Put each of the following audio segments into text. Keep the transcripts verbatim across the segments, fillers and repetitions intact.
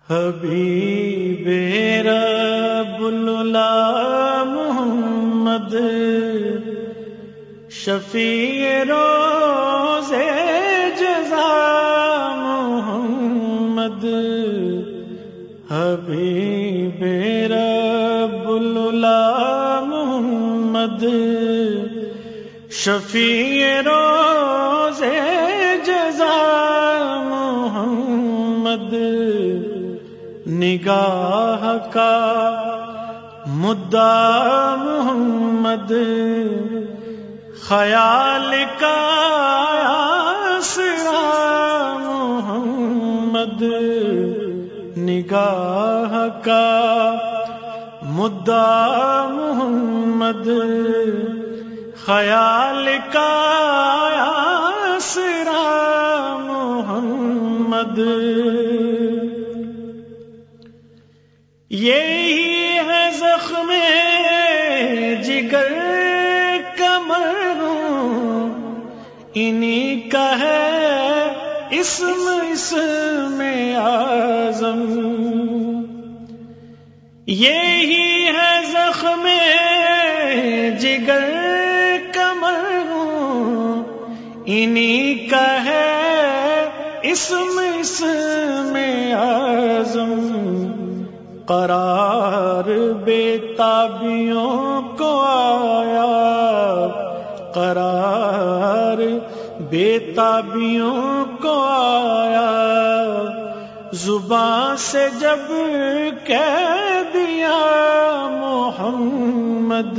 حبیب رب العلا محمد شفیع روز جزا محمد حبیب رب العلا محمد شفیع روز جزا محمد نگاہ کا مدعا محمد خیال کا آسرا محمد نگاہ کا مدعا محمد خیال کا آسرا محمد یہی ہے زخم جگر کا مرہم انہی کا ہے اسم اسم اعظم یہی ہے زخم جگر کا مرہم انہی کا ہے اسم اسم اعظم قرار بے تابیوں کو آیا قرار بے تابیوں کو آیا زبان سے جب کہہ دیا محمد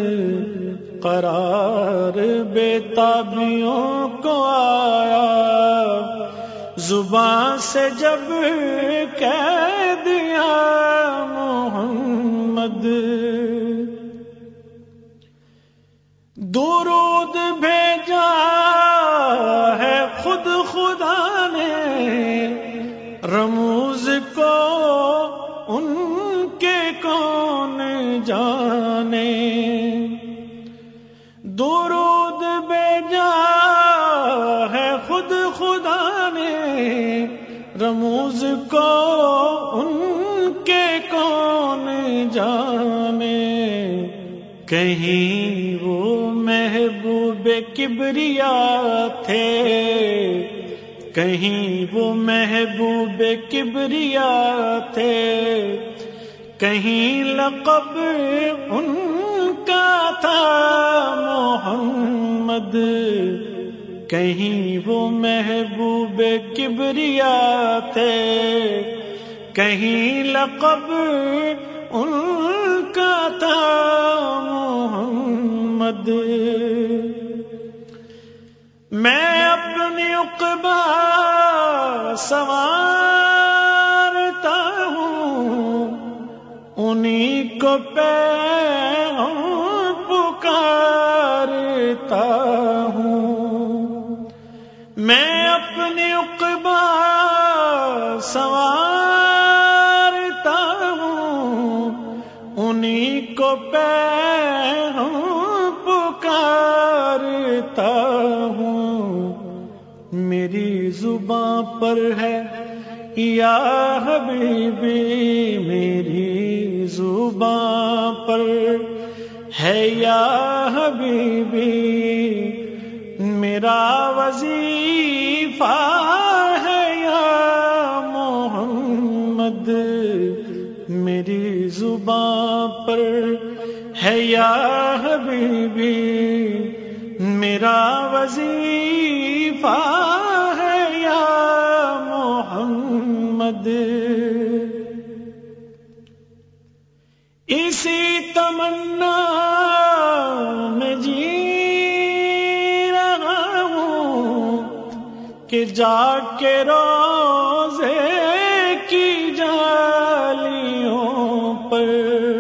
قرار بے تابیوں کو آیا زبان سے جب کہہ دیا محمد درود بھیجا ہے خود خدا نے رموز کو ان کے کون جانے درود بھیجا ہے خود خدا نے رموز کو ان کے کون جانے کہیں وہ محبوب کبریا تھے کہیں وہ محبوب کبریا تھے کہیں لقب ان کا تھا محمد کہیں وہ محبوب کبریا تھے کہیں لقب ان کا تھا محمد میں اپنی عقبہ سنوارتا ہوں انہی کو پیغام پکارتا ہوں میں اپنی عقبہ سنوارتا ہوں انہی کو پیغام پکارتا ہوں میری زباں پر ہے یا حبیبی میری زباں پر ہے یا حبیبی میرا وظیفہ ہے یا محمد میری زباں پر ہے یا حبیبی میرا وظیفہ ہے یا محمد اسی تمنا میں جی رہا ہوں کہ جا کے روزے کی جالیوں پر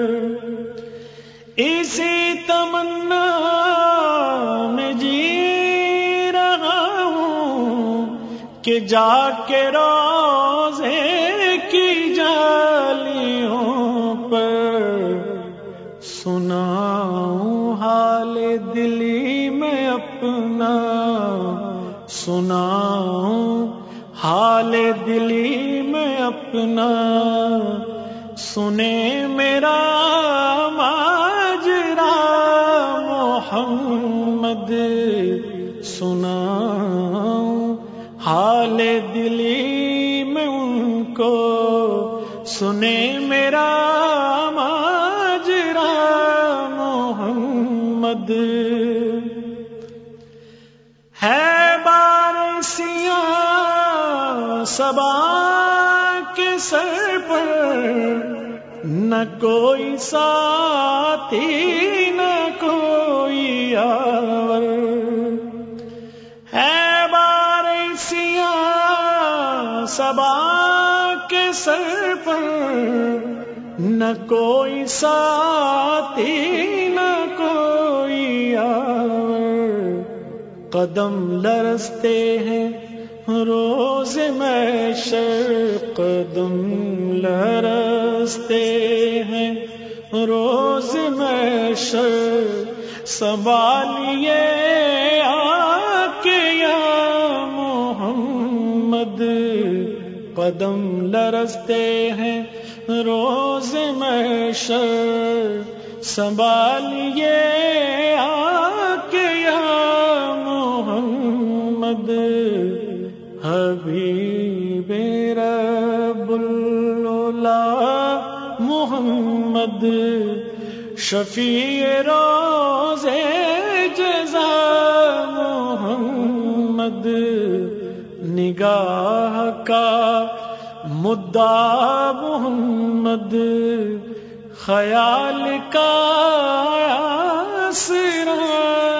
اسی تمنا میں جی رہا ہوں کہ جا کے روزے کی جالیوں پر سناؤں حال دلی میں اپنا سناؤں حال دلی میں اپنا سنے میرا ماجرا محمد سناؤں حال دلی میں ان کو سنے میرا ماجرا محمد ہے بارشیاں صبا کے سر پر نہ کوئی ساتھی نہ کوئی یاور ہے بارشیاں صبا کے سر پر نہ کوئی ساتھی نہ کوئی یاور قدم لرزتے ہیں روز محشر قدم لرزتے ہیں روز محشر سنبھالیے آ کے یا محمد قدم لرزتے ہیں روز محشر سنبھالیے آ کے یا محمد حبیب رب العلا محمد شفیع روز جزا محمد نگاہ کا مدعا محمد خیال کا آسرا